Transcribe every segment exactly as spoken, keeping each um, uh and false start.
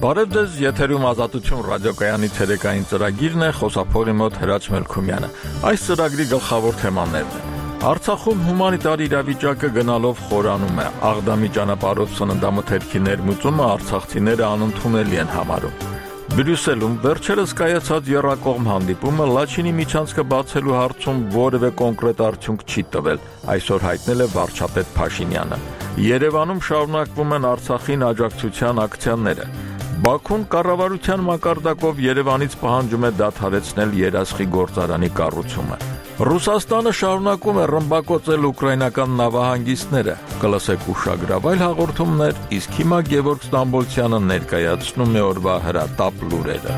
Բարև ձեզ, եթերում Ազատություն ռադիոկայանի ցերեկային ծրագիրն է, խոսափողի մոտ Հրաչ Մելքումյանը։ Այս ծրագրի գլխավոր թեմաներն են. Արցախում հումանիտար իրավիճակը գնալով խորանում է, Աղդամի ճանապարհով սննդամթերքի ներմուծումը արցախցիները անընդունելի են համարում։ Բրյուսելում վերջերս կայացած եռակողմ հանդիպումը Լաչինի միջանցքը բացելու հարցում որևէ կոնկրետ արդյունք չի տվել, այսօր հայտնել է վարչապետ Փաշինյանը։ Երևանում շարունակվում են Արցախին աջակցության ակցիաները։ Բաքուն կառավարության մակարդակով Երևանից պահանջում է դադարեցնել երասխի գործարանի կառուցումը։ Ռուսաստանը շարունակում է ռմբակոծել ուկրաինական նավահանգիստները։ Կլսեք ուշագրավայր հաղորդումներ, իսկ հիմա Գևորգ Ստամբոլցյանը ներկայացնում է օրվա հրատապ լուրերը։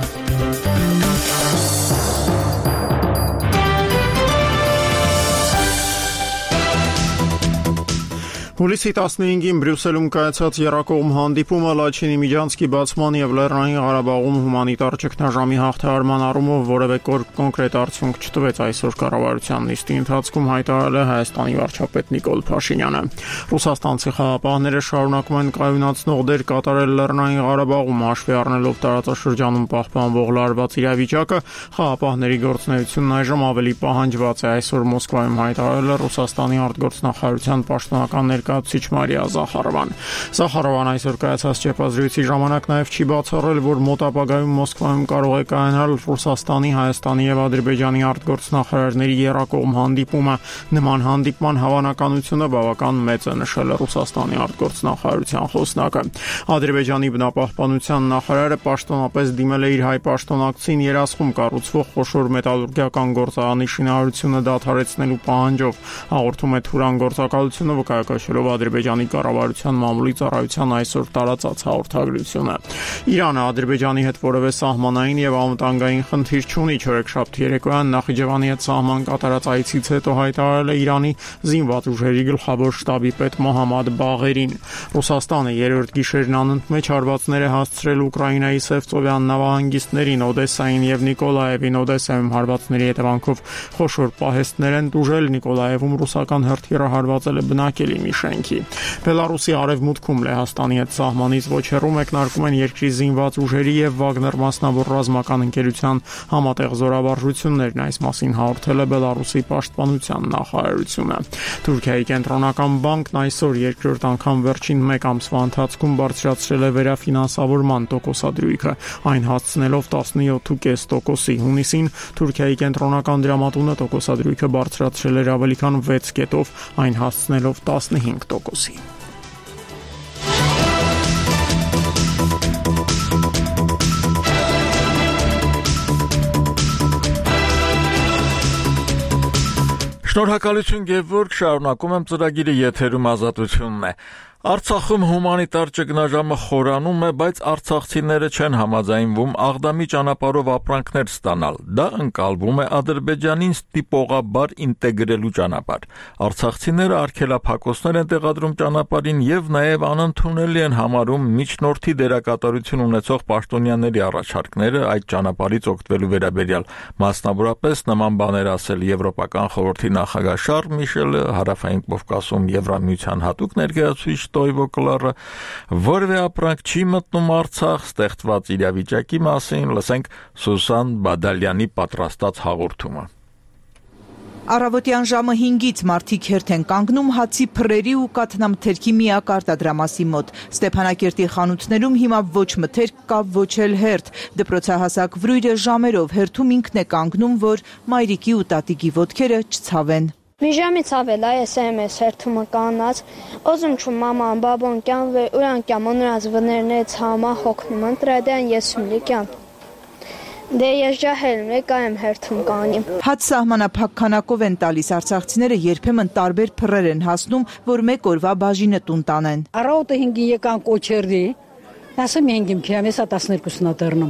Հուլիսի տասնհինգին Բրյուսելում կայացած եռակողմ հանդիպումը Լաչինի միջանցքի բացման եւ Լեռնային Ղարաբաղում հումանիտար ճգնաժամի հաղթահարման առումով որևէ կոնկրետ արդյունք չտվեց, այսօր կառավարության նիստի ընթացքում հայտարարել է Հայաստանի վարչապետ Նիկոլ Փաշինյանը։ Ռուսաստանցի խաղապահները շարունակում են կայունացնող դեր կատարել Լեռնային Ղարաբաղում, հաշվի առնելով տարածաշրջանում պահպանվող լարված իրավիճակը, խաղապահների գործունեությունն այժմ ավելի պահանջված է, այսօր Մոսկվայում հայտարարել է Ռուսաստանի արտգործնախարարության պաշտոնական ներկայացուցիչ Մարիա Զախարովան։ Զախարովան այսօր կայացած ճեպազրույցի ժամանակ նաև չի բացառել, որ մոտ ապագայում Մոսկվայում կարող է կայանալ Ռուսաստանի, Հայաստանի եւ Ադրբեջանի արտգործնախարարների եռակողմ հանդիպումը։ Նման հանդիպման հավանականությունը բավական մեծ է, նշել է Ռուսաստանի արտգործնախարարության խոսնակը։ Ադրբեջանի բնապահպանության նախարարը պաշտոնապես դիմել է իր հայ պաշտոնակցին երասխում կառուցվող խոշոր մետալուրգիական գործարանի շինարարությունը դադարեցնելու պահանջով, հաղորդում է Թուրան գործակալությունը վկայակոչելով Ադրբեջանի կառավարության մամուլի ծառայության այսօր տարածած հաղորդագրությունը։ Իրանը Ադրբեջանի հետ որևէ սահմանային եւ անվտանգային խնդիր չունի, չորեքշաբթի երեկոյան Նախիջևանի հետ սահման կատարած այցից հետո հայտարարել է Իրանի զինված ուժերի գլխավոր շտաբի պետ Մոհամմադ Բաղերին։ Ռուսաստանը երրորդ գիշերն անընդմեջ հարվածներ է հասցրել Ուկրաինայի Սևծովյան նավահանգիստներին, Օդեսային եւ Նիկոլաևին։ Օդեսայում հարվածների հետևանքով խոշոր պահեստներ են տուժել, Նիկոլաևում ռուսական հրթիռը հարվածել է բնակելի մի շենքի։ Բելարուսի արևմուտքում Լեհաստանի հետ սահմանից ոչ հեռու մեկնարկում են երկրի զինված ուժերի եւ Վագներ մասնավոր ռազմական ընկերության համատեղ զորավարժություններն, այս մասին հաղորդել է Բելարուսի պաշտպանության նախարարությունը։ Թուրքիայի կենտրոնական բանկն այսօր երկրորդ անգամ վերջին մեկ ամսվա ընթացքում բարձրացրել է վերաֆինանսավորման տոկոսադրույքը, այն հասցնելով տասնյոթ կόμμα պենս տոկոսի։ Հունիսին Թուրքիայի կենտրոնական դրամատունը տոկոսադրույքը բարձրացրել էր ավելի քան վեց կետով, այն հասցնելով տասնհինգ տոկոսի։ Շնորհակալություն Գևորգ, շարունակում եմ ծրագիրը, եթերում Ազատությունն է։ Արցախում հումանիտար ճգնաժամը խորանում է, բայց արցախցիները չեն համաձայնվում Աղդամի ճանապարհով ապրանքներ ստանալ։ Դա ընկալվում է Ադրբեջանին ստիպողաբար ինտեգրելու ճանապարհ։ Արցախցիները արգելափակոսներ են տեղադրում ճանապարհին եւ նաեւ անընդունելի են համարում միջնորդի դերակատարություն ունեցող պաշտոնյաների առաջարկները այդ ճանապարհից օգտվելու վերաբերյալ։ Մասնավորապես նման բաներ ասել Եվրոպական խորհրդի նախագահ Շարլ Միշելը, Հարավային Կովկասում Եվրամիության հատուկ ներկայացուցիչ Տոյվո Կլարը, որևէ ապրանք չի մտնում Արցախ, ստեղծված իրավիճակի մասին լսենք Սուսան Բադալյանի պատրաստած հաղորդումը։ Առավոտյան ժամը հինգից մարդիկ հերթ են կանգնում հացի փռերի ու կաթնամթերքի միակ արտադրամասի մոտ։ Ստեփանակերտի խանութներում հիմա ոչ մթերք կա, ոչ էլ հերթ։ Դպրոցահասակ վրույրը ժամերով հերթում ինքն է կանգնում, որ մայրիկի ու տատիկի ոտքերը չցավեն։ Մի ժամից ավել է ես եմ ես հերթումը կանած, ոզում չում մաման, բաբոն կյան, ուրան կյան, մոնրած վներնեց համա հոգնում ընտրադյան ես ումլիկյան։ Դե ես ջահելում է կայեմ հերթում կանիմ։ Հաց սահմանափակ քանակով են տալիս արցախցիները, երբեմն տարբեր փռեր են հասնում, որ մեկ օրվա բաժինը տուն տանեն։ Առավոտը հինգին եկան կոչերդի, ասեմ հինգին քիամ ես տասներկուսն ատերնում։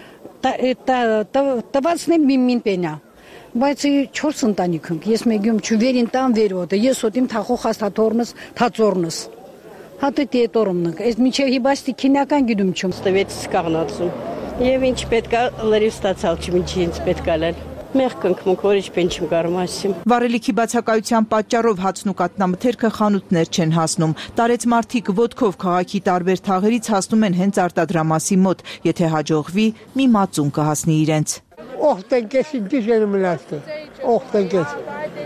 Տվացնի միմին պենա։ Բայց չորս ընտանիք ենք, ես մեգյում չվերին տան վերոտը, ես ոտիմ թախող հաստաթորնս, թածորնս։ Հատը տետորումնք, ես միջև հիբաստի քինական գիդում չում։ Ստվեց կաղնացում, և ինչ պետք է լրիվ ստացալ չմիջի ինձ պետք է լել։ Մեղք ընկմունք, որ ինչպես չեմ կարող ասեմ։ Վառելիքի բացակայության պատճառով հացն ու կատնամթերքը խանութներ չեն հասնում։ Տարեց մարդիկ ոտքով քաղաքի տարբեր թաղերից հասնում են հենց արտադրամասի մոտ, եթե հաջողվի, մի մածուն կհասնի իրենց։ Օխտենկես ինտիժեն մլաստը։ Օխտենկես։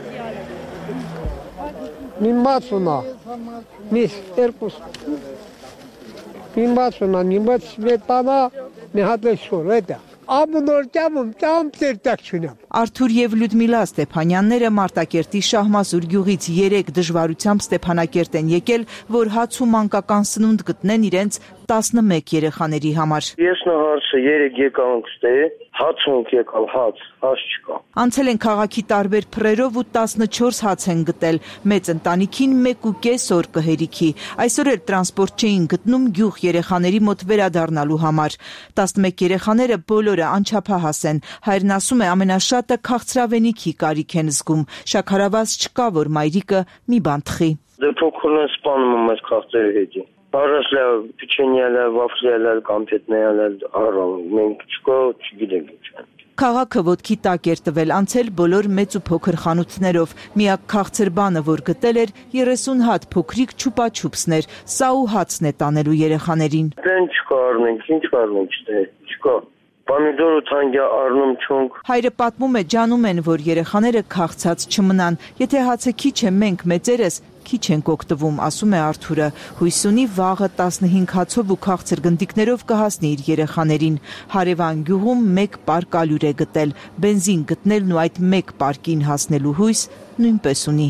Մի մածունա։ Միս երկուս։ Մի մածունա, նիմաց սմետանա, մի հատ լեշոր, էտա։ Ամնոր ճամում ճամ ծերտակ չունեմ։ Արթուր եւ Լյուդմիլա Ստեփանյանները Մարտակերտի Շահմազուր գյուղից երեք դժվարությամբ Ստեփանակերտ են եկել, որ հաց ու մանկական սնունդ գտնեն իրենց տասնմեկ երեխաների համար։ Ես նահարցը երեք եկանք ստե, հաց ունք եկալ, հաց, հաց չկա։ Անցել են քաղաքի տարբեր փռերով ու տասնչորս հաց են գտել, մեծ ընտանիքին մեկ ու կես օր կհերիքի։ Այսօր էլ տրանսպորտ չէին գտնում գյուղ երեխաների մոտ վերադառնալու համար։ տասնմեկ երեխաները բոլորը անչափահաս են։ Հայրն ասում է ամենաշատը քաղցրավենիքի կարիք են զգում։ Շաքարավազ չկա, որ մայրիկը մի բան թխի։ Դե փոքրն են սպանում եմ այս քաղցրերի հետի։ Բարասլա պիչենյալը, վաֆլյալը, կամպետնյալը, առավ, մենք չկա, չգիտենք ինչ։ Քաղաքը ոտքի տակ էր տվել, անցել բոլոր մեծ ու փոքր խանութներով։ Միակ քաղցր բանը, որ գտել էր, երեսուն հատ փոքրիկ չուպաչուպսներ։ Սա ու հացն է տանելու երեխաներին։ Դեն չկա առնենք, ինչ առնենք, չկա։ Պամիդոր ու թանկյա առնում չունք։ Հայրը պատմում է, ջանում են, որ երեխաները քաղցած չմնան։ Եթե հացը քիչ է, մենք մեծերս քիչ ենք օգտվում, ասում է Արթուրը։ Հույս ունի վաղը տասնհինգ հացով ու քաղցր գնդիկներով կհասնի իր երեխաներին։ Հարևան գյուղում մեկ պարկ ալյուր է գտել։ Բենզին գտնելն ու այդ մեկ պարկին հասնելու հույս նույնպես ունի։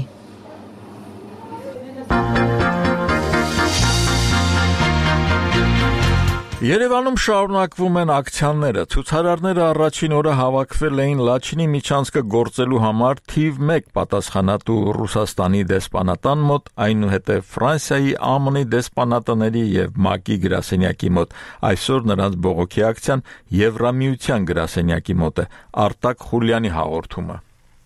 Երևանում շարունակվում են ակցիաները։ Ցուցարարները առաջին օրը հավաքվել էին Լաչինի միջանցքը գործելու համար թիվ մեկ պատասխանատու Ռուսաստանի դեսպանատան մոտ, այնուհետև Ֆրանսիայի, ԱՄՆ-ի դեսպանատների եւ ՄԱԿ-ի գրասենյակի մոտ։ Այսօր նրանց բողոքի ակցիան Եվրամիության գրասենյակի մոտ է։ Արտակ Խուլյանի հաղորդումը։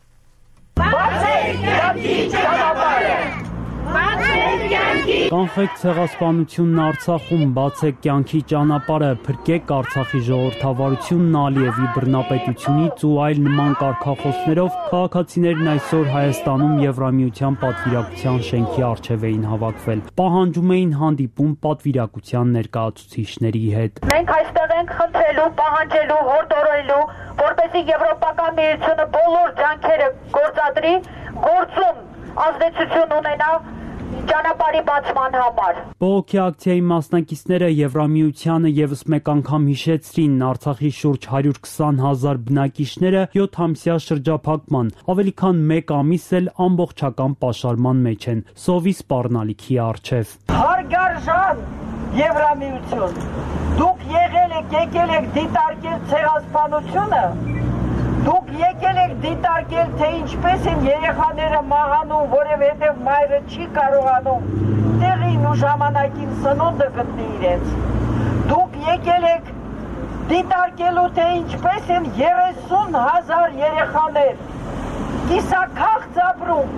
Կանխեք ցեղասպանությունն Արցախում, բացեք կյանքի ճանապարհը, փրկեք Արցախի ժողովրդավարությունն Ալիևի բռնապետությունից ու այլ նման կարգախոսներով քաղաքացիներն այսօր Հայաստանում Եվրամիության պատվիրակության շենքի առջև էին հավաքվել։ Պահանջում էին հանդիպում պատվիրակության ներկայացուցիչների հետ։ Մենք այստեղ ենք խնդրելու, պահանջելու, հորդորելու, որպեսզի Եվրոպական միությունը բոլոր ջանքերը գործադրի, գործում ազդեցություն ունենա ճանապարհի բացման համար։ Բողոքի ակցիայի մասնակիցները Եվրամիությանը եւս մեկ անգամ հիշեցրին Արցախի շուրջ հարյուր քսան հազար բնակիչները յոթամսյա շրջափակման, ավելի քան մեկ ամիս էլ ամբողջական պաշարման մեջ են, սովի սպառնալիքի առջև։ Հարգարժան Եվրամիություն, դուք եղել եք, եկել եք դիտարկել ցեղասպանությունը, դուք եկել եք դիտարկել, թե ինչպես են երեխաները մահանում, որովհետև մայրը չի կարողանում տեղին ու ժամանակին սնունդը գտնի իրենց։ Դուք եկել եք դիտարկելու, թե ինչպես են երեսուն հազար երեխաներ կիսաքաղց ապրում։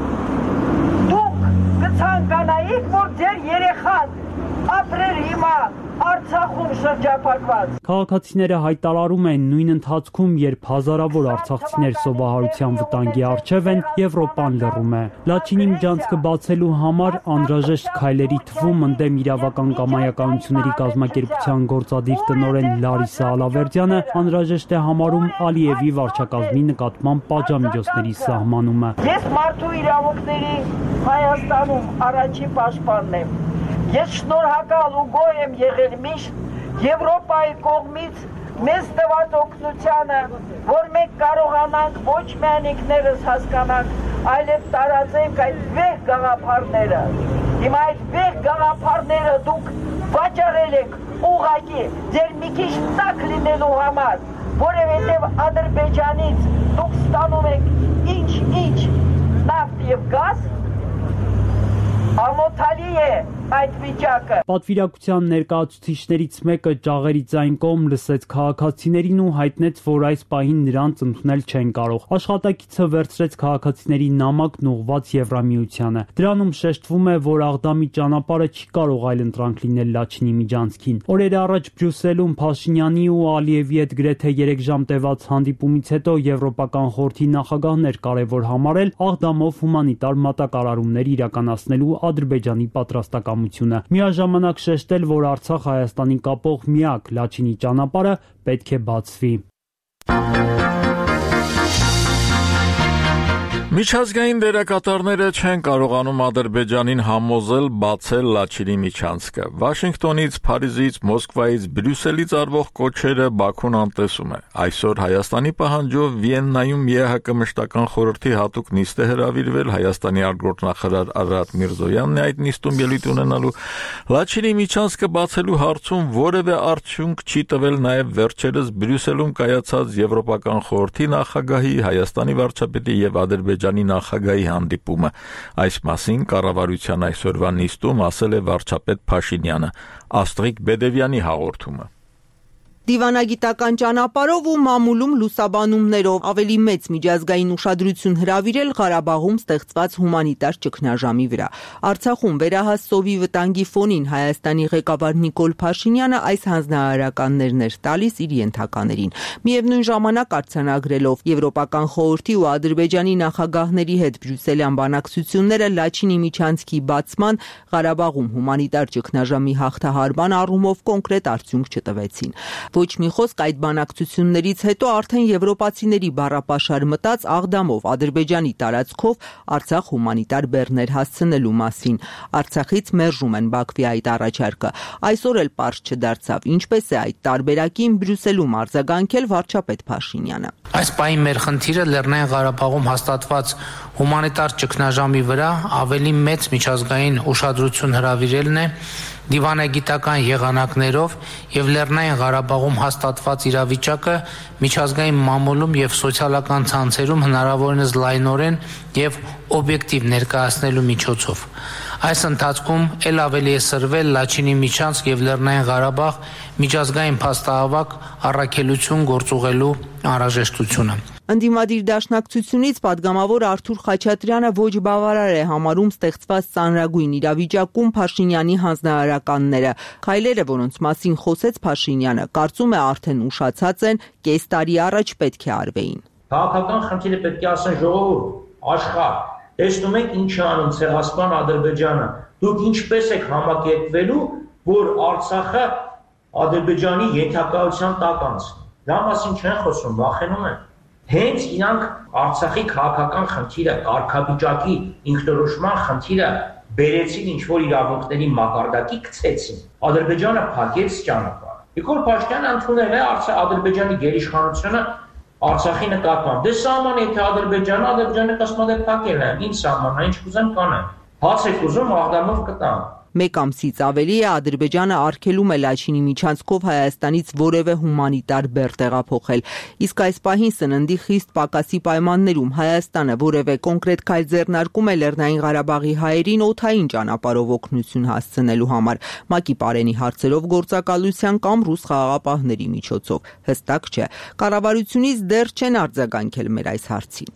Դուք կցանկանայիք, որ ձեր երեխան ապրեր հիմա Արցախում շրջափակված։ Քաղաքացիները հայտարարում են նույն ընթացքում, երբ հազարավոր արցախցիներ սովահարության վտանգի առջև են, Եվրոպան լռում է։ Լաչինի միջանցքը բացելու համար անհրաժեշտ քայլերի թվում ընդդեմ իրավական կամայականությունների կազմակերպության գործադիր տնօրեն Լարիսա Ալավերդյանը անհրաժեշտ է համարում Ալիևի վարչակազմի նկատմամբ պատժամիջոցների սահմանումը։ Ես մարդու իրավունքների Հայաստանում առաջին պաշտպանն եմ։ Ես շնորհակալ ու գոհ եմ եղել միշտ Եվրոպայի կողմից մեզ տված օգնությանը, որ մենք կարողանանք ոչ միայն ինքներս հասկանանք, այլև տարածենք այդ վեհ գաղափարները։ Հիմա այդ վեհ գաղափարները դուք վաճառել եք ուղղակի ձեր մի քիչ տակ լինելու համար, որովհետև Ադրբեջանից դուք ստանում եք ինչ-ինչ նավթ եւ գազ, ամոթալի է, այդ վիճակը։ Պատվիրակության ներկայացուցիչներից մեկը ճաղերի ձայն կողմ լսեց քաղաքացիներին ու հայտնեց, որ այս պահին նրանց ընդունել չեն կարող։ Աշխատակիցը վերցրեց քաղաքացիների նամակն ուղղված Եվրամիությանը։ Դրանում շեշտվում է, որ Աղդամի ճանապարհը չի կարող այլընտրանք լինել Լաչինի միջանցքին։ Օրեր առաջ Բրյուսելում Փաշինյանի ու Ալիևի հետ գրեթե երեք ժամ տևած հանդիպումից հետո Եվրոպական խորհրդի նախագահն էր կարևոր համարել Աղդամով հումանիտար մատակարարումներ իրականացնելու Ադրբեջանի պատրաստակամությունը։ Միաժամանակ շեշտել, որ Արցախ-Հայաստանի կապող միակ Լաչինի ճանապարհը պետք է բացվի։ Միջազգային դերակատարները չեն կարողանում Ադրբեջանին համոզել բացել Լաչինի միջանցքը։ Վաշինգտոնից, Փարիզից, Մոսկվայից, Բրյուսելից արվող կոչերը Բաքուն անտեսում է։ Այսօր Հայաստանի պահանջով Վիեննայում ԵԱՀԿ մշտական խորհրդի հատուկ նիստ է հրավիրվել, Հայաստանի արտգործնախարար Արարատ Միրզոյանն է այդ նիստում ելույթ ունենալու։ Լաչինի միջանցքը բացելու հարցում որևէ արդյունք չի տվել նաև վերջերս Բրյուսելում կայացած Եվրոպական խորհրդի նախագահի, Հայաստանի վարչապետի եւ Ադրբեջանի նախագահի հանդիպումը։ Այս մասին կառավարության այսօրվա նիստում ասել է վարչապետ Փաշինյանը։ Աստրիկ Բեդևյանի հաղորդումը։ Դիվանագիտական ճանապարհով ու մամուլում լուսաբանումներով ավելի մեծ միջազգային ուշադրություն հրավիրել Ղարաբաղում ստեղծված հումանիտար ճգնաժամի վրա։ Արցախում վերահաս սովի վտանգի ֆոնին Հայաստանի ղեկավար Նիկոլ Փաշինյանը այս հանձնարարականներն էր տալիս իր ենթականերին։ Միևնույն ժամանակ արձանագրելով Եվրոպական խորհրդի ու Ադրբեջանի նախագահների հետ բրյուսելյան բանակցությունները Լաչինի միջանցքի բացման, Ղարաբաղում հումանիտար ճգնաժամի հաղթահարման առումով կոնկրետ արդյունք չտվեցին։ Ոչ մի խոսք այդ բանակցություններից հետո արդեն եվրոպացիների բառապաշար մտած Աղդամով Ադրբեջանի տարածքով Արցախ հումանիտար բեռներ հասցնելու մասին։ Արցախից մերժում են Բաքվի այդ առաջարկը։ Այսօր էլ պարզ չդարձավ ինչպես է այդ տարբերակին Բրյուսելում արձագանքել վարչապետ Փաշինյանը։ Այս պահին մեր խնդիրը Լեռնային Ղարաբաղում հաստատված հումանիտար ճգնաժամի վրա ավելի մեծ միջազգային ուշադրություն հրավիրելն է դիվանագիտական եղանակներով եւ Լեռնային Ղարաբաղում հաստատված իրավիճակը միջազգային մամուլում եւ սոցիալական ցանցերում հնարավորինս լայնորեն եւ օբյեկտիվ ներկայացնելու միջոցով։ Այս ընթացքում ել ավելի է սրվել Լաչինի միջանցք եւ Լեռնային Ղարաբաղ միջազգային փաստահավաք առաքելություն գործուղելու անհրաժեշտությունը։ Ընդդիմադիր դաշնակցությունից падգամավոր Արթուր Խաչատրյանը ոչ բավարար է համարում ստեղծված ծանրագույն իրավիճակում Փաշինյանի հանձնարարականները։ Քայլերը, որոնց մասին խոսեց Փաշինյանը, կարծում է արդեն ուշացած են, կես տարի առաջ պետք է արվեին։ Քաղաքական խնդիրը պետք է ասեն ժողովուրդ, աշխարհ։ Տեսնում եք ինչ է անում Ցեղասպան Ադրբեջանը։ Դուք ինչպես եք համակերպվելու, որ Արցախը Ադրբեջանի ենթակայության տակ անցնի։ Դա մասին չեն խոսում, վախենում են։ Հենց իրանք Արցախի քաղաքական խնդիրը, կարգավիճակի ինքնորոշման խնդիրը բերեցին ինչ-որ իրավունքների մակարդակի գցեցին։ Ադրբեջանը փակեց ճանապարհ։ Նիկոլ Փաշինյանը ընդունել է Ադրբեջանի գերիշխանությունը Արցախի նկատմամբ։ Դե սահման եթե Ադրբեջանը, Ադրբեջանը կասում է փակել է, ինչ սահման, ինչ կուզեն կանեն։ Հաց եք ուզում Աղդամով կտան։ Մեկ ամսից ավելի է Ադրբեջանը արգելում է Լաչինի միջանցքով Հայաստանից որևէ հումանիտար բեռ տեղափոխել։ Իսկ այս պահին սննդի խիստ պակասի պայմաններում Հայաստանը որևէ կոնկրետ քայլ ձեռնարկում է Լեռնային Ղարաբաղի հայերին օդային ճանապարհով օգնություն հասցնելու համար։ ՄԱԿ-ի պարենի հարցերով գործակալության կամ ռուս խաղաղապահների միջոցով։ Հստակ չէ։ Կառավարությունից դեռ չեն արձագանքել մեր այս հարցին։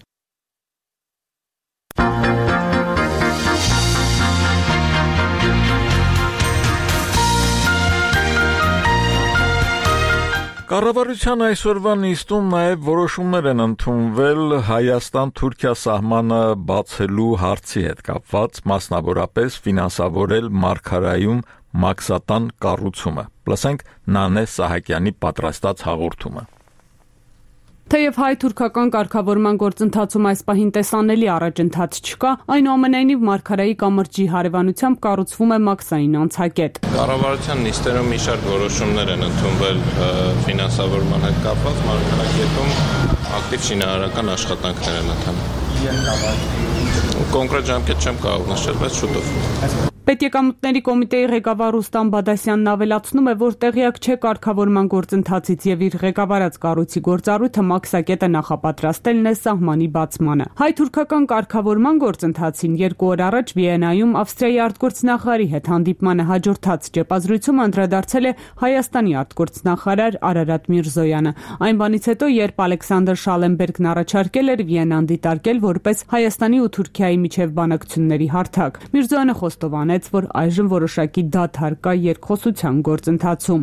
Կառավարության այսօրվա նիստում նաև որոշումներ են ընդունվել Հայաստան-Թուրքիա սահմանը բացելու հարցի հետ կապված, մասնավորապես ֆինանսավորել Մարգարայում մաքսատան կառուցումը։ Լսենք Նանե Սահակյանի պատրաստած հաղորդումը։ Թեև հայ-թուրքական կարգավորման գործընթացում այս պահին տեսանելի առաջընթաց չկա, այնուամենայնիվ Մարգարայի կամրջի հարևանությամբ կառուցվում է մաքսային անցակետ։ Կառավարության նիստերում մի շարք որոշումներ են ընդունվել ֆինանսավորման հետ կապված, Մարգարակետում ակտիվ շինարարական աշխատանքներ են ընթանում։ Կոնկրետ ժամկետ չեմ կարող նշել, բայց շուտով։ Պետեկամուտների կոմիտեի ղեկավար Ռուստամ Բադասյանն ավելացնում է, որ տեղյակ չէ կարգավորման գործընթացից եւ իր ղեկավարած կառույցի գործառույթը մաքսակետը նախապատրաստելն է սահմանի բացմանը։ Հայ-թուրքական կարգավորման գործընթացին երկու օր առաջ Վիեննայում Ավստրիայի արտգործնախարարի հետ հանդիպմանը հաջորդած ճեպազրույցում անդրադարձել է Հայաստանի արտգործնախարար Արարատ Միրզոյանը։ Այն բանից հետո, երբ Ալեքսանդր Շալենբերգն առաջարկել էր Վիեննան դիտարկել որպես Հայաստանի ու Թուրքիայի միջև բանակցությունների հարթակ, Միրզոյանը խոստովանեց, որ այժմ որոշակի դադար կա երկխոսության գործընթացում։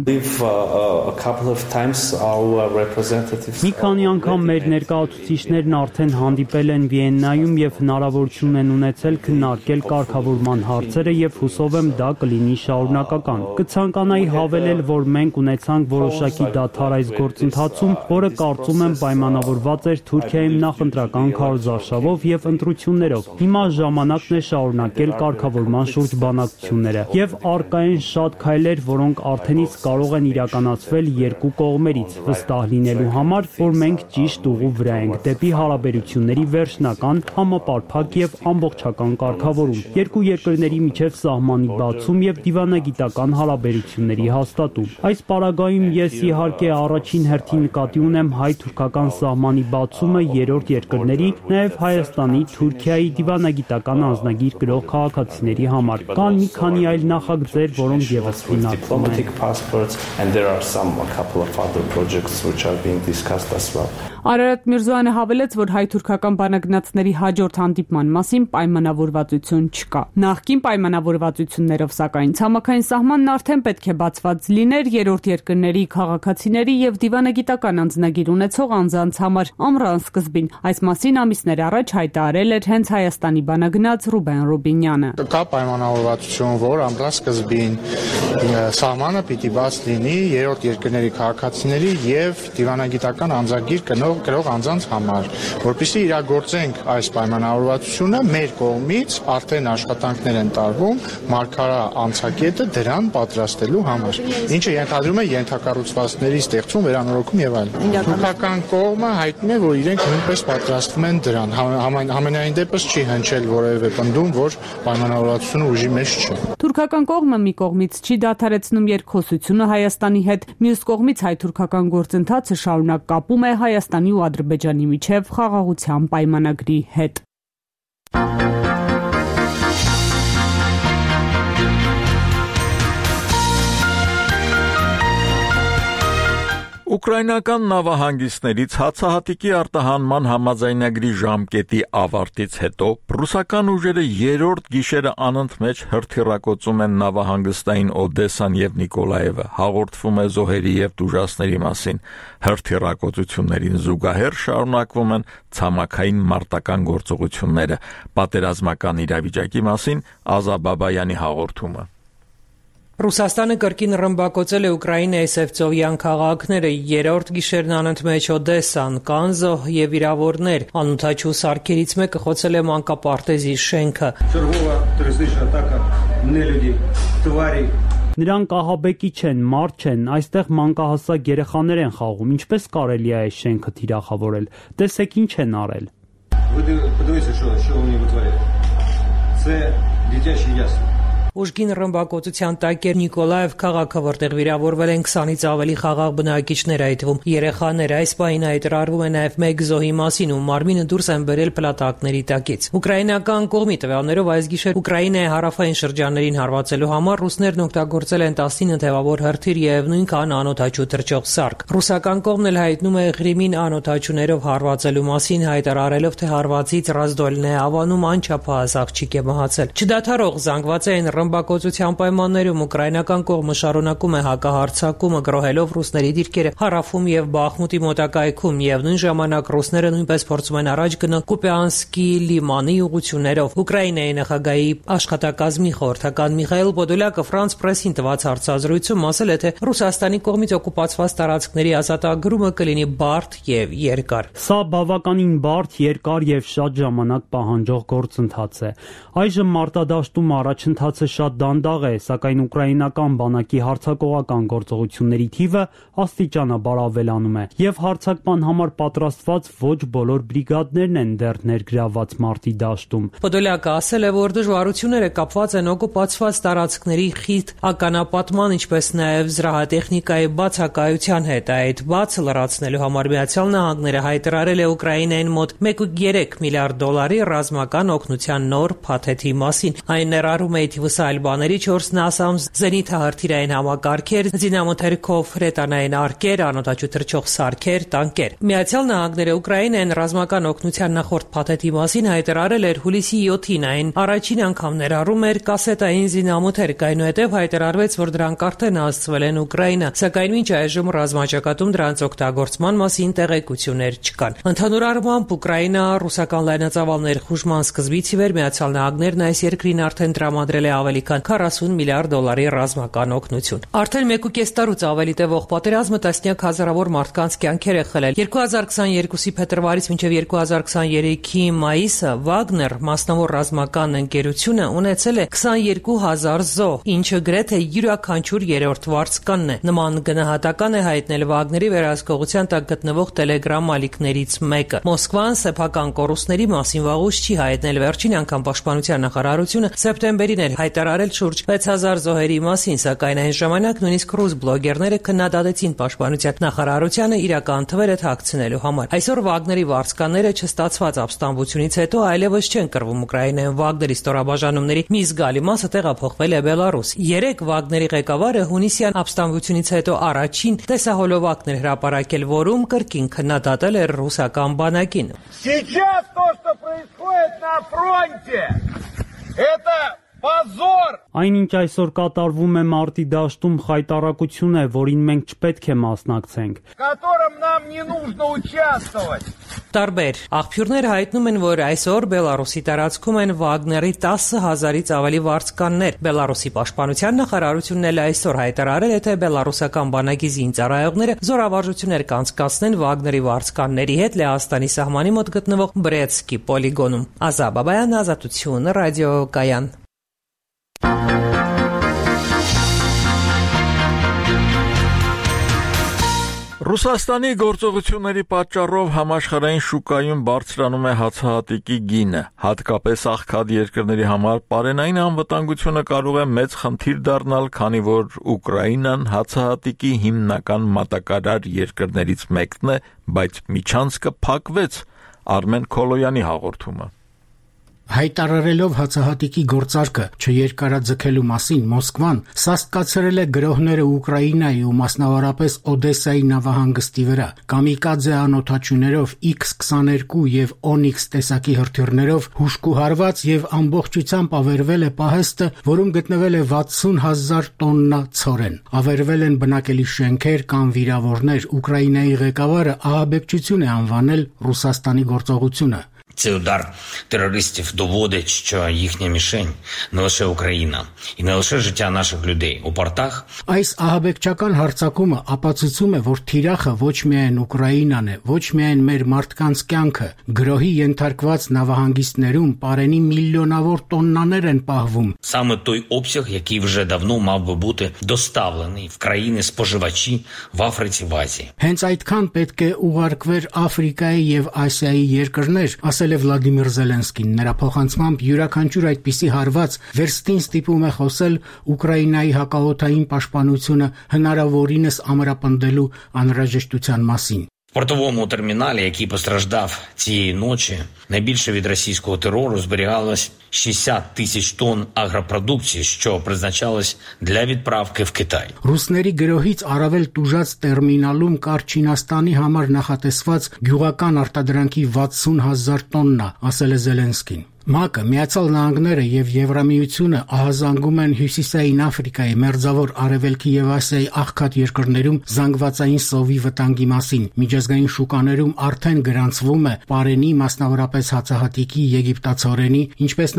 Մի քանի անգամ մեր ներկայացուցիչներն արդեն հանդիպել են Վիեննայում եւ հնարավորություն են ունեցել քննարկել կարգավորման հարցերը եւ հուսով եմ դա կլինի շարունակական։ Կցանկանայի հավելել, որ մենք ունեցանք որոշակի դադար այս գործընթացում, որը կարծում եմ պայմանավորված էր Թուրքիայում նախընտրական քարոզարշավով եւ ընտրություններով։ Հիմա ժամանակն է շարունակել կարգավորման շուրջ բանակցությունները եւ արկային շատ քայլեր, որոնք արդենից կարող են իրականացվել երկու կողմերից, վստահ լինելու համար, որ մենք ճիշտ ուղու վրա ենք դեպի հարաբերությունների վերջնական, համապարփակ եւ ամբողջական կարգավորում, երկու երկրների միջև սահմանի բացում եւ դիվանագիտական հարաբերությունների հաստատում։ Այս պարագայում ես իհարկե առաջին հերթին նկատի ունեմ հայ-թուրքական սահմանի բացումը երրորդ երկրների, նաեւ Հայաստանի, Թուրքիայի դիվանագիտական անձնագիր կրող քաղաքացիների համար։ Կան մի քանի այլ նախագծեր, որոնք եւս քննարկվում են։ Արարատ Միրզոյանը հավելեց, որ հայ-թուրքական բանագնացների հաջորդ հանդիպման մասին պայմանավորվածություն չկա։ Նախկին պայմանավորվածություններով, սակայն, ցամաքային սահմանն արդեն պետք է բացված լիներ երրորդ երկրների քաղաքացիների եւ դիվանագիտական անձնագիր ունեցող անձանց համար ամռան սկզբին։ Այս մասին ամիսներ առաջ հայտարարել էր հենց Հայաստանի բանագնաց Ռուբեն Ռուբինյանը։ Կա պայմանավորվածություն, որ ամռան սկզբին սահմանը պիտի բաց լինի երրորդ երկրների քաղաքացիների եւ դիվանագիտական անձնագիր կնող գրող անձանց համար, որպեսզի իրագործենք այս պայմանավորվածությունը մեր կողմից արդեն աշխատանքներ են տարվում մարգարա անցակետը դրան պատրաստելու համար, ինչը ենթադրում է ենթակառուցվածքների ստեղծում, վերանորոգում եւ այլն։ Թուրքական կողմը հայտնում է, որ իրենք նույնպես պատրաստվում են դրան, համենայն դեպս չի հնչել որևէ պնդում, որ պայմանավորվածությունը ուժի մեջ չէ։ Թուրքական կողմը մի կողմից չի դադարեցնում երկխոսությունը Հայաստանի հետ, մյուս կողմից հայ-թուրքական գործընթացը շարունակ կապում է Հայաստանի ու Ադրբեջանի միջև խաղաղության պայմանագրի հետ։ Ուկրաինական նավահանգիստներից հացահատիկի արտահանման համաձայնագրի ժամկետի ավարտից հետո ռուսական ուժերը երրորդ գիշերը անընդմեջ հրթիռակոծում են նավահանգստային Օդեսան եւ Նիկոլաևը, հաղորդվում է զոհերի եւ տուժածների մասին։ Հրթիռակոծություններին զուգահեռ շարունակվում են ցամաքային մարտական գործողությունները։ Պատերազմական իրավիճակի մասին Ազա Բաբայանի հաղորդումը։ Ռուսաստանը կրկին ռմբակոծել է Ուկրաինայի Սևծովյան քաղաքները, երրորդ գիշերն անընդմեջ Օդեսան, կան զոհ եւ վիրավորներ։ Անօդաչու սարքերից մեկը խոցել է մանկապարտեզի շենքը։ Նրանք ահաբեկի չեն, մարդ չեն, այստեղ մանկահասակ երեխաներ են խաղում, ինչպես կարելի է այս շենքը թիրախավորել։ Տեսեք ինչ են արել։ Ուժգին ռմբակոծության տակ էր Նիկոլաև քաղաքը, որտեղ վիրավորվել են քսանից ավելի խաղաղ բնակիչներ, այդ թվում երեխաներ։ Այս պահին հայտարարվում է նաև մեկ զոհի մասին, ում մարմինը դուրս են բերել փլատակների տակից։ Ուկրաինական կողմի տվյալներով այս գիշեր Ուկրաինայի հարավային շրջաններին հարվածելու համար ռուսներն օգտագործել են տասնինը թևավոր հրթիռ եւ նույնքան անօդաչու թռչող սարք։ Ռուսական կողմն էլ հայտնում է Ղրիմին անօդաչուներով հարվածելու մասին, հայտարարելով, թե հարվածից Ռազդոլն է ավանում անչափահաս աղջիկ է մահացել։ Չդադարող զանգվածային ռմբակոծության պայմաններում ուկրաինական կողմը շարունակում է հակահարձակումը, գրոհելով ռուսների դիրքերը հարավում եւ Բախմուտի մոտակայքում, եւ նույն ժամանակ ռուսները նույնպես փորձում են առաջ գնալ Կուպյանսկի լիմանի ուղղություններով։ Ուկրաինայի նախագահի աշխատակազմի խորհրդական Միխայել Պոդոլյակը Ֆրանս պրեսին տված հարցազրույցում ասել է, թե Ռուսաստանի կողմից օկուպացված տարածքների ազատագրումը կլինի բարդ եւ երկար։ Սա բավականին բարդ, երկար եւ շատ ժամանակ պահանջող գործընթաց է։ Այժմ մարտադաշտում առաջընթացը շատ դանդաղ է, սակայն ուկրաինական բանակի հարձակողական գործողությունների թիվը աստիճանաբար ավելանում է, եւ հարձակման համար պատրաստված ոչ բոլոր բրիգադներն են դեռ ներգրավված մարտի դաշտում։ Պոդոլյակը ասել է, որ դժվարությունները կապված են օկուպացված տարածքների խիտ ականապատման, ինչպես նաեւ զրահատեխնիկայի բացակայության հետ։ Այդ բացը լրացնելու համար Միացյալ Նահանգները հայտարարել է Ուկրաինային մոտ մեկ կողմը երեք միլիարդ դոլարի ռազմական օգնության նոր փաթեթի մասին։ Այն ներառում է թիվս այլ բաների չորս նասամ զենիթահրթիռային համակարգեր, զինամթերքով հրետանային արկեր, անօդաչու թռչող սարքեր, տանկեր։ Միացյալ Նահանգները Ուկրաինային ռազմական օգնության նախորդ փաթեթի մասին հայտարարել էր հուլիսի յոթին, այն առաջին անգամ ներառում էր կասետային զինամթերք, այնուհետև հայտարարվեց, որ դրանք արդեն հասցվել են Ուկրաինա, սակայն մինչ այժմ ռազմաճակատում դրանց օգտագործման մասին տեղեկություններ չկան։ Ընդհանուր առմամբ Ուկրաինա ռուսական լայնածավալ ներխուժման սկզբից ի վեր Միացյալ Նահանգներն այս երկրին արդեն տրամադրել է ավելի քան քառասուն միլիարդ դոլարի ռազմական օգնություն։ Արդեն մեկ ու կես տարուց ավելի տևող պատերազմը տասնյակ հազարավոր մարդկանց կյանքեր է խլել։ երկու հազար քսաներկուսի փետրվարից մինչև երկու հազար քսաներեքի մայիսը Վագներ մասնավոր ռազմական ընկերությունը ունեցել է քսաներկու հազար զոհ, ինչը գրեթե յուրաքանչյուր երրորդ վարձկանն է։ Նման գնահատական է հայտնել Վագների վերահսկողության տակ գտնվող Telegram ալիքներից մեկը։ Մոսկվան սեփական կորուստների մասին վաղուց չի հայտնել։ Վերջին անգամ պաշտպանության նախարարությունը սեպտեմբերին էր հայտարարել շուրջ վեց հազար զոհերի մասին, սակայն այն ժամանակ նույնիսկ ռուս բլոգերները քննադատեցին պաշտպանության նախարարությանը իրական թվերը թաքցնելու համար։ Այսօր Վագների վարձկանները չստացված ապստամբությունից հետո այլևս չեն կռվում Ուկրաինայում։ Վագների ստորաբաժանումների մի զգալի մասը տեղափոխվել է Բելարուս։ Երեք Վագների ղեկավարը հունիսյան ապստամբությունից հետո առաջին տեսահոլովակներ հրապարակել, որում կրկին քննադատել էր ռուսական բանակին։ Сейчас то, что происходит на фронте, это позор. Այն ինչ այսօր կատարվում է մարտի դաշտում խայտառակություն է, որին մենք չպետք է մասնակցենք, в котором нам не нужно участвовать. Տարբեր աղբյուրներ հայտնում են, որ այսօր Բելարուսի տարածքում են Վագների տասը հազարից ավելի վարձկաններ։ Բելարուսի պաշտպանության նախարարությունն էլ այսօր հայտարարել է, թե բելարուսական բանակի զինծառայողները զորավարժություններ կանցկացնեն Վագների վարձկանների հետ Լեհաստանի սահմանի մոտ գտնվող Բրեցկի պոլիգոնում։ Ազա Բաբայան, Ազատություն, ռադիոկայան։ Ռուսաստանի գործողությունների պատճառով համաշխարհային շուկայում բարձրանում է հացահատիկի գինը, հատկապես աղքատ երկրների համար պարենային անվտանգությունը կարող է մեծ խնդիր դառնալ, քանի որ Ուկրաինան հացահատիկի հիմնական մատակարար երկրներից մեկն է, բայց միջանցքը փակվեց։ Արմեն Քոլոյանի հաղորդումը։ Հայտարարելով հացահատիկի գործարկը չերկարաձգելու մասին, Մոսկվան սաստկացրել է գրոհները Ուկրաինայի ու մասնավորապես Օդեսայի նավահանգստի վրա։ Կամիկադզե անօդաչուներով իքս քսաներկու եւ Օնիքս տեսակի հրթիռներով հուժկուհարված եւ ամբողջությամբ ավերվել է պահեստը, որում գտնվել է վաթսուն հազար տոննա ցորեն։ Ավերվել են բնակելի շենքեր կամ վիրավորներ։ Ուկրաինայի ղեկավարը ահաբեկչություն է անվանել Ռուսաստանի գործողությունը։ Цей удар терористів доводить, що їхня мішень не лише Україна, і не лише життя наших людей у портах. Այս ահաբեկչական հարձակումը ապացուցում է, որ թիրախը ոչ միայն Ուկրաինան է, ոչ միայն մեր մարդկանց կյանքը, գրոհի ենթարկված նավահանգիստներում պարենի միլիոնավոր տոննաներ են պահվում։ Саме той обсяг, який вже давно мав би бути доставлений в країни-споживачі в Африці, в Азії. Հենց այդքան պետք է ուղարկվեր Աֆրիկայի եւ Ասիայի երկրներ, ասել է Վլադիմիր Զելենսկին։ Նրա փոխանցմամբ յուրաքանչյուր այդպիսի հարված վերստին ստիպում է խոսել Ուկրաինայի հակաօդային պաշտպանությունը հնարավորինս ամրապնդելու անհրաժեշտության մասին։ В портовому терміналі, який постраждав цієї ночі, найбільше від російського терору зберігалось шістдесят тисяч тонн агропродукції, що призначалось для відправки в Китай. Ռուսների գրոհից առավել տուժած տերմինալում կար Չինաստանի համար նախատեսված գյուղական արտադրանքի վաթսուն հազար տոննա, ասել է Զելենսկին։ ՄԱԿ-ը, Միացյալ Նահանգները եւ Եվրամիությունը ահազանգում են Հյուսիսային Աֆրիկայի, Մերձավոր Արևելքի եւ Ասիայի աղքատ երկրներում զանգվածային սովի վտանգի մասին։ Միջազգային շուկաներում արդեն գրանցվում է պարենի, մասնավորապես հացահատիկի, եգիպտացորենի, ինչպես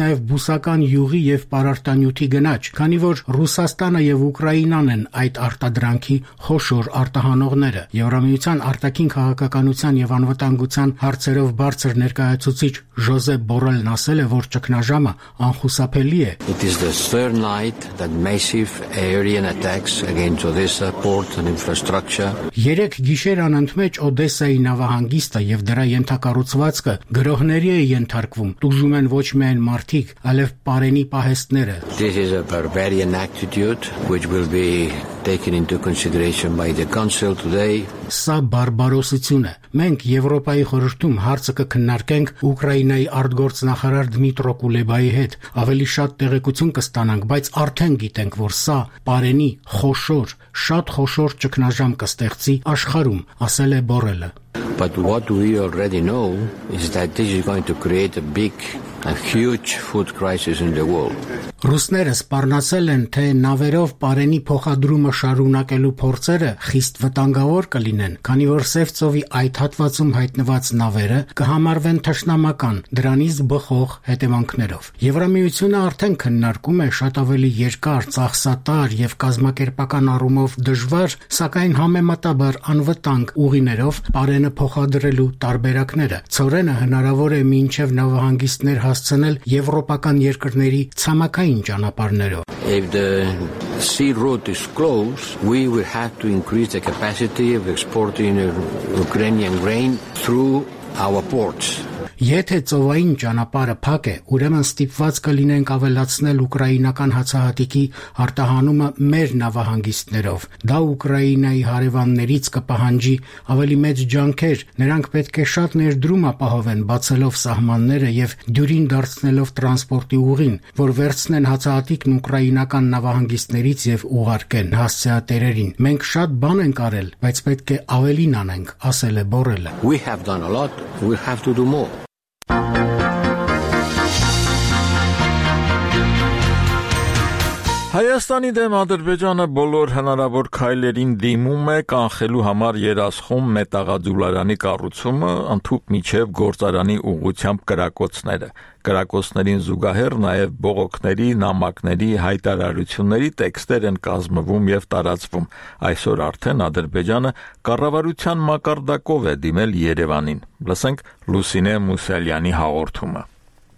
նաև բուսական յուղի եւ պարարտանյութի գնաճ, քանի որ Ռուսաստանը եւ Ուկրաինան են այդ արտադրանքի խոշոր արտահանողները։ Եվրամիության արտաքին քաղաքականության եւ անվտանգության հարցերով բարձր ներկայացուցիչ Ժոզեփ Բորելն ասել է, որ ճգնաժամը անխուսափելի է։ It is the third night that massive aerial attacks against Odessa port and infrastructure. Երեք գիշեր անընդմեջ Օդեսայի նավահանգիստը եւ դրա ենթակառուցվածքը գրոհների է ենթարկվում։ Տուժում են ոչ միայն մարդիկ, այլև պարենի պահեստները։ This is a barbarian attitude which will be taken into consideration by the council today. Սա բարբարոսություն է։ Մենք Եվրոպայի խորհրդում հարցը կքննարկենք Ուկրաինայի արտգործնախարար Դմիտրո Կուլեբայի հետ։ Ավելի շատ տեղեկություն կստանանք, բայց արդեն գիտենք, որ սա պարենի խոշոր, շատ խոշոր ճգնաժամ կստեղծի աշխարհում, ասել է Բորելը։ But what we already know is that this is going to create a big a huge food crisis in the world. Ռուսները սպառնացել են, թե նավերով պարենի փոխադրումը շարունակելու փորձերը խիստ վտանգավոր կլինեն, քանի որ Սև ծովի այդ հատվածում հայտնված նավերը կհամարվեն թշնամական, դրանից բխող հետևանքներով։ Եվրամիությունը արդեն քննարկում է շատ ավելի երկար, ծախսատար եւ կազմակերպական առումով դժվար, սակայն համեմատաբար անվտանգ ուղիներով պարենը փոխադրելու տարբերակները։ Ցորենը հնարավոր է մինչև նավահանգիստներ հասցնել եվրոպական երկրների ցամաքային ճանապարհներով։ If the sea route is closed, we will have to increase the capacity of exporting Ukrainian grain through our ports. Եթե ծովային ճանապարհը փակ է, ուրեմն ստիպված կլինենք ավելացնել ուկրաինական հացահատիկի արտահանումը մեր նավահանգիստներով։ Դա Ուկրաինայի հարևաններից կպահանջի ավելի մեծ ջանքեր, նրանք պետք է շատ ներդրում ապահովեն, բացելով սահմանները եւ դյուրին դարձնելով տրանսպորտի ուղին, որ վերցնեն հացահատիկն ուկրաինական նավահանգիստներից եւ ուղարկեն հասցեատերերին։ Մենք շատ բան ենք արել, բայց պետք է ավելին անենք, ասել է Բորելը։ We have done a lot, we have to do more. Հայաստանի դեմ Ադրբեջանը բոլոր հնարավոր քայլերին դիմում է կանխելու համար երասխում մետաղաձուլարանի կառուցումը, ընդհուպ միջև գործարանի ուղղությամբ կրակոցները։ Կրակոցներին զուգահեռ նաև բողոքների, նամակների, հայտարարությունների տեքստեր են կազմվում եւ տարածվում։ Այսօր արդեն Ադրբեջանը կառավարության մակարդակով է դիմել Երևանին։ Լսենք Լուսինե Մուսալյանի հաղորդումը։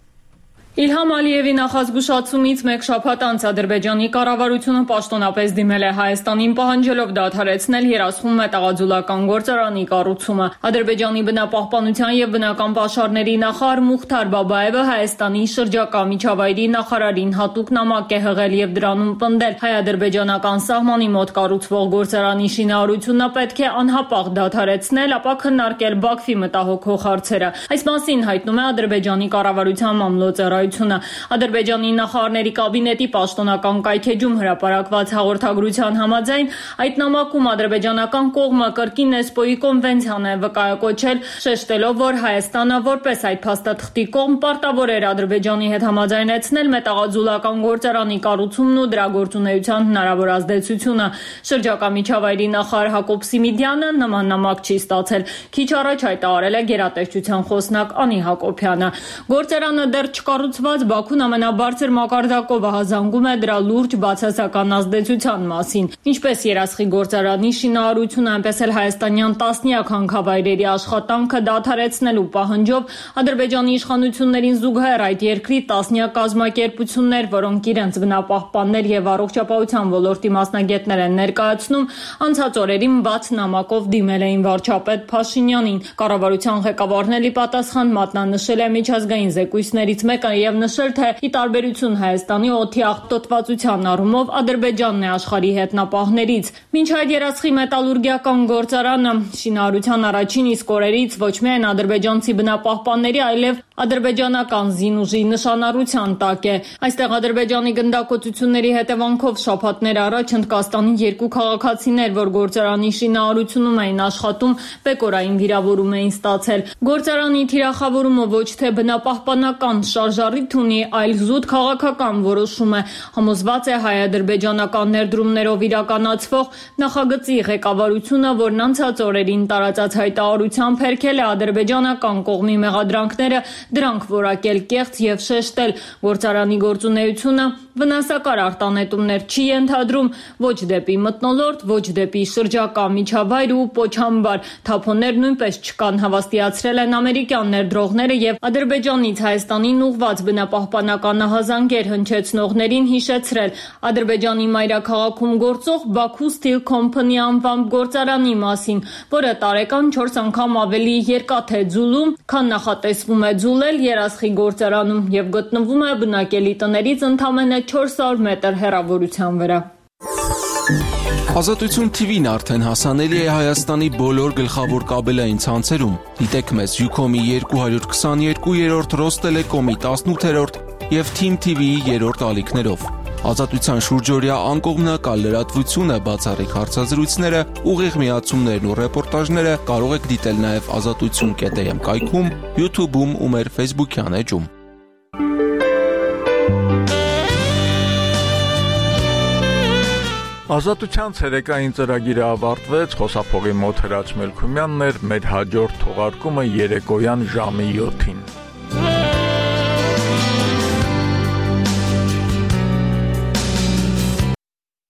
Իլհամ Ալիևի նախազգուշացումից մեկ շաբաթ անց Ադրբեջանի կառավարությունը պաշտոնապես դիմել է Հայաստանին, պահանջելով դադարեցնել երասխում մետաղաձուլական գործարանի կառուցումը։ Ադրբեջանի բնապահպանության եւ բնական պաշարների նախարար Մուխթար Բաբաևը Հայաստանի շրջակա միջավայրի նախարարին հատուկ նամակ է հղել եւ դրանում պնդել հայ-ադրբեջանական սահմանի մոտ կառուցվող գործարանի շինարարությունը պետք է անհապաղ դադարեցնել, ապա քննարկել Բաքվի մտահոգող հարցերը։ Այս մասին հայտնում է Ադրբեջանի կառավարության մամլոյ Ադրբեջանի նախարարների կաբինետի պաշտոնական կայքեջում հրապարակված հաղորդագրության համաձայն այդ նամակում ադրբեջանական կողմը կրկին Էսպոյի կոնվենցիան է վկայակոչել, շեշտելով, որ Հայաստանը որպես այդ փաստաթղթի կողմ պարտավոր էր Ադրբեջանի հետ համաձայնեցնել մետաղաձուլական գործարանի կառուցումն ու դրա գործունեության հնարավոր ազդեցությունը։ Շրջակա միջավայրի նախարար Հակոբ Սիմիդյանը նման նամակ չի ստացել։ Քիչ առաջ հայտարարել է գերատեսչության խոսնակ Անի Հակոբյանը։ Գործարանը դեռ չկառուցվել Բաքուն ամենաբարձր մակարդակով ահազանգում է դրա լուրջ բացասական ազդեցության մասին։ Ինչպես երասխի գործարանի շինարարությունը, այնպես էլ հայաստանյան տասնյակ հանքավայրերի աշխատանքը դադարեցնելու պահանջով Ադրբեջանի իշխանություններին զուգահեռ այդ երկրի տասնյակ կազմակերպություններ, որոնք իրենց բնապահպաններ եւ առողջապահության ոլորտի մասնագետներ են ներկայացնում, անցած օրերին բաց նամակով դիմել էին վարչապետ Փաշինյանին։ Կառավարության ղեկավարն ի պատասխան մատնանշել է միջազգային զեկույցներից մեկը եւ նշել, թե ի տարբերություն Հայաստանի օդի աղտոտվածության առումով Ադրբեջանն է աշխարհի հետնապահներից։ Մինչ այդ երասխի մետալուրգիական գործարանը շինարարության առաջին իսկ օրերից ոչ միայն ադրբեջանցի բնապահպանների, այլև ադրբեջանական զինուժի նշանառության տակ է։ Այստեղ ադրբեջանի գնդակոծությունների հետևանքով շաբաթներ առաջ Հնդկաստանի երկու քաղաքացիներ, որ գործարանի շինարարությունում էին աշխատում, բեկորային վիրավորում էին ստացել։ Գործարանի թիրախավորումը ոչ թե բնապահպանական շարժառիթ ունի, այլ զուտ քաղաքական որոշում է, համոզված է հայ-ադրբեջանական ներդրումներով իրականացվող նախագծի ղեկավարությունը, որն անցած օրերին տարածած հայտարարությամբ հերքել է ադրբեջանական կողմի մեղադրանքները դրանք որակել կեղծ եւ շեշտել գործարանի գործունեությունը վնասակար արտանետումներ չի ենթադրում ոչ դեպի մթնոլորտ, ոչ դեպի շրջակա միջավայր ու պոչամբար։ Թափոններ նույնպես չկան, հավաստիացրել են ամերիկյան ներդրողները եւ Ադրբեջանից Հայաստանին ուղղված բնապահպանական ահազանգեր հնչեցնողներին հիշեցրել Ադրբեջանի մայրաքաղաքում գործող Baku Steel Company անվամբ գործարանի մասին, որը տարեկան չորս անգամ ավելի երկաթե ձուլում, քան նախատեսվում է ձուլել երասխի գործարանում եւ գտնվում է բնակելի տներից ընդամենը չորս հարյուր մետր հեռավորության վրա։ Ազատություն թիվին արդեն հասանելի է Հայաստանի բոլոր գլխավոր կաբելային ցանցերում։ Դիտեք մեզ Ucom-ի երկու հարյուր քսաներկուերորդ, Ռոստելեկոմի տասնութերորդ եւ Team թի վիի երրորդ ալիքներով։ Ազատության շուրջօրյա անկողմնակալ լրատվությունը, բացառիկ հարցազրույցները, ուղիղ միացումներն ու ռեպորտաժները կարող եք դիտել նաև ազատություն կետ էմ կայքում, YouTube-ում ու մեր Facebook-յան էջում։ Ազատության ցերեկային ծրագիրը ավարտվեց, խոսափողի մոտ Հրաչ Մելքումյանն էր, մեր հաջորդ թողարկումը երեկոյան ժամի յոթին։